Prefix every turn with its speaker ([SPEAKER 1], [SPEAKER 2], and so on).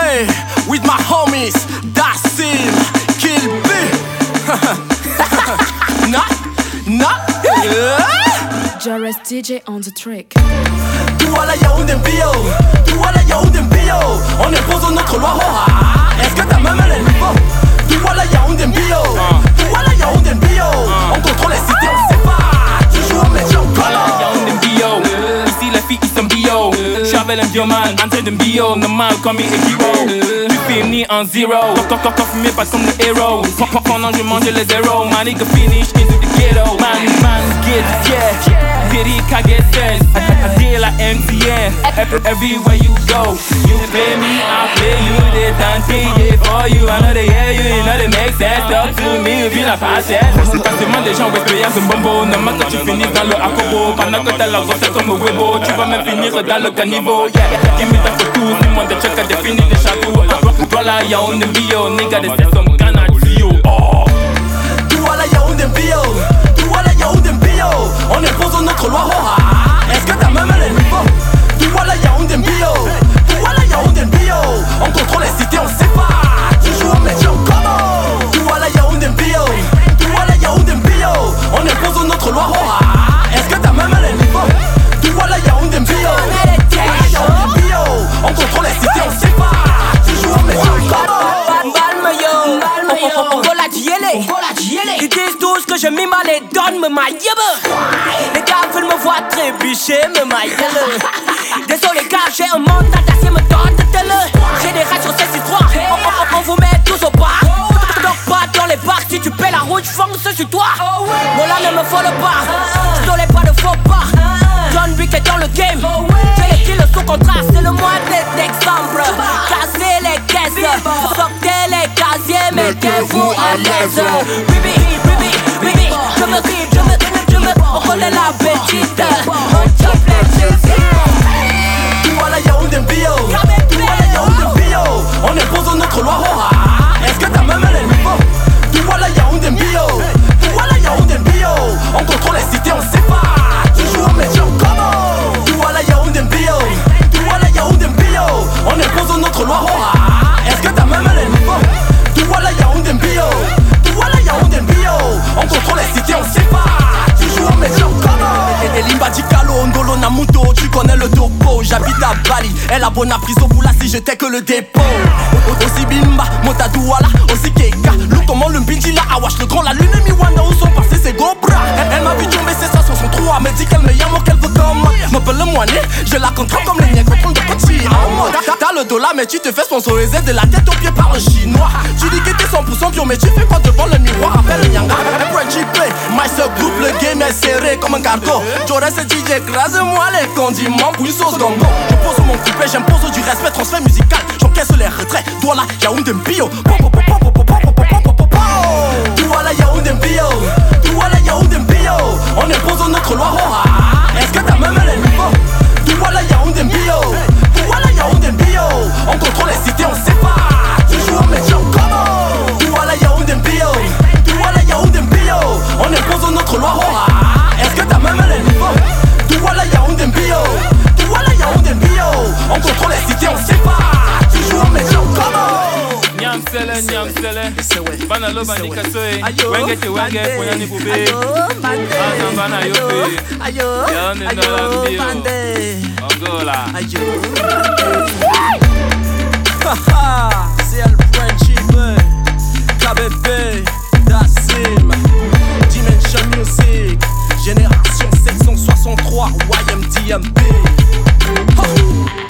[SPEAKER 1] with my homies, Dassim, Kill B.
[SPEAKER 2] Jarrett DJ on the track.
[SPEAKER 1] Tout à la Yaoundé Bio, tout à la Yaoundé Bio. On impose notre loi. Est-ce que t'as même les niveaux? Tout à la Yaoundé Bio, tout à la Yaoundé Bio. On contrôle les cités, on sait pas. Toujours en métier en
[SPEAKER 3] Yaoundé Bio. Ici la fille ils sont bio. J'avais un bioman, entrée de bio. Normal comme un hero. Tu finis en zero. Quand fumé pas comme le héros. Pendant je mangeais les zéros. My nigga finish into the ghetto. Man get yeah. Pity can get sense. I deal like MTN. Everywhere you go, you play me, I play you. They done pay for you. I know they hear you, you know they make sense. Talk to me if you not passing. Quasiment des gens respectent un bombo. Non que tu finisses dans le acobo. Pendant que t'as la grosse comme un webo. Tu vas même finir dans le caniveau. Yeah, give me that for two. C'est moi de check à définir des châteaux. Voilà, Yaoundé Bio. Nigga, they say some Ghana trio. Oh.
[SPEAKER 1] Tout à la Yaoundé Bio, tout à la Yaoundé Bio. On impose notre loi. Est-ce que t'as même les niveaux? Tout à la Yaoundé Bio, tout à la Yaoundé Bio. On contrôle les cités, on sait pas. Toujours en métier en commun. Tout à la Yaoundé Bio, tout à la Yaoundé Bio. On impose notre loi. Est-ce que t'as même les niveaux? Tout à la Yaoundé Bio, tout à la Yaoundé Bio. On contrôle les cités, on sait pas. Toujours en métier en commun.
[SPEAKER 4] On va la diéler. Ils disent tous que je mime les donne me ma yebe. Les gars veulent me voir trébucher me ma yebe. Désolé gars, j'ai un mandat d'acier me donne de télé. Génération 663, on vous met tous au bar. Donc pas dans les bars, si tu paies la route, j'fonce sur toi. Mon là ne me vole pas, j't'en pas de faux pas. John Wick est dans le game. J'ai les kills sous contrat, c'est le mois d'exemple. Casser les caisses, sortez les casiers, mettez-vous à l'aise. Bibi, je me, on connaît la petite. On chope les chaises.
[SPEAKER 1] Tout à la Yaoundé Bio, tout à la Yaoundé Bio. On impose notre loi. Est-ce que t'as même les niveaux? Tout à la Yaoundé Bio, tout à la Yaoundé Bio. On contrôle les cités, on sait pas. Toujours en métier en commun. Tout à la Yaoundé Bio, tout à la Yaoundé Bio. On impose notre loi. Est-ce que t'as même les niveaux? Tout à la Yaoundé Bio, tout à la Yaoundé Bio. On contrôle les cités, on sait pas. Toujours en métier en commun. Et Limba Dikalo, Ndolo Namuto, tu connais le topo. J'habite à Bali, elle a bonne prise au boula si j'étais que le dépôt. Aussi Bimba, Motadouala, aussi Keka. Look comment le Mbindi la Awash, le grand, la lune et Miwanda, où sont passés ses gros bras. Elle m'a vu tomber ses sens sur son trou, elle me dit qu'elle me yamo, qu'elle veut comme moi. M'appelle le moignet, je la contrainte comme les nègres, contre de petits. T'as le dollar, mais tu te fais sponsoriser de la tête aux pieds par un chinois. Tu dis que t'es 100% bio, mais tu fais quoi devant le miroir? Appelle le Nyanga, Myself group, le game est serré comme un cargo. J'aurais ce DJ, écrase-moi les condiments pour une sauce gombo. Je pose mon couplet, j'impose du respect, transfert musical. J'encaisse les retraits, toi là, Yaoundé Bio. Tout à la Yaoundé Bio, tout à la Yaoundé Bio. On impose notre loi. Est-ce que t'as même les niveaux? Tout à la Yaoundé Bio, tout à la Yaoundé Bio. On contrôle les cités, on sait pas. Toujours en métier en commun. Tout à la Yaoundé Bio, tout à la Yaoundé Bio. On impose notre loi. Est-ce que t'as même les niveaux? Tout à la Yaoundé Bio, tout à la Yaoundé Bio. On contrôle les cités, on sait pas. Toujours en métier en commun.
[SPEAKER 3] Nyamsele Bana lo bandika soe Wenge Poyani Bube Bana yope Yane Nalambio Angola
[SPEAKER 1] C'est le Frenchie KBB Dassim Dimension Music Génération 763 YMDMB